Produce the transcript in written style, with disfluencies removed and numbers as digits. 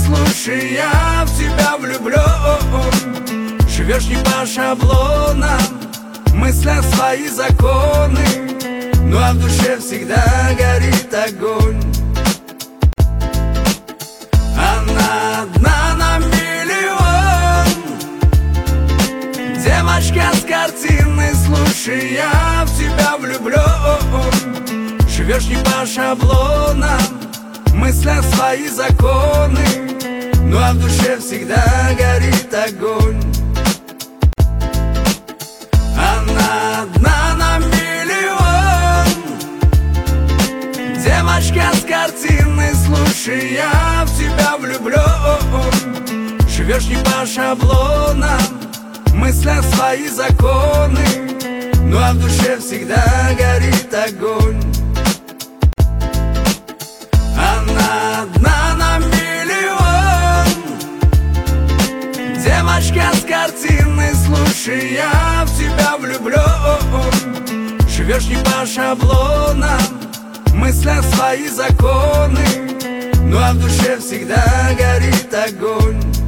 слушай, я в тебя влюблен. Живешь не по шаблонам, в мыслях свои законы, ну а в душе всегда горит огонь. Она одна на миллион, девочка с картины, слушай, я в тебя влюблен. Живешь не по шаблонам, в мыслях свои законы, ну а в душе всегда горит огонь. Она одна на миллион, девочка с картины, слушай, я в тебя влюблен. Живешь не по шаблонам, в мыслях свои законы, ну а в душе всегда горит огонь. Она одна на миллион, девочка с картины, слушай, я в тебя влюблен. Живешь не по шаблонам, в мыслях свои законы, ну а в душе всегда горит огонь.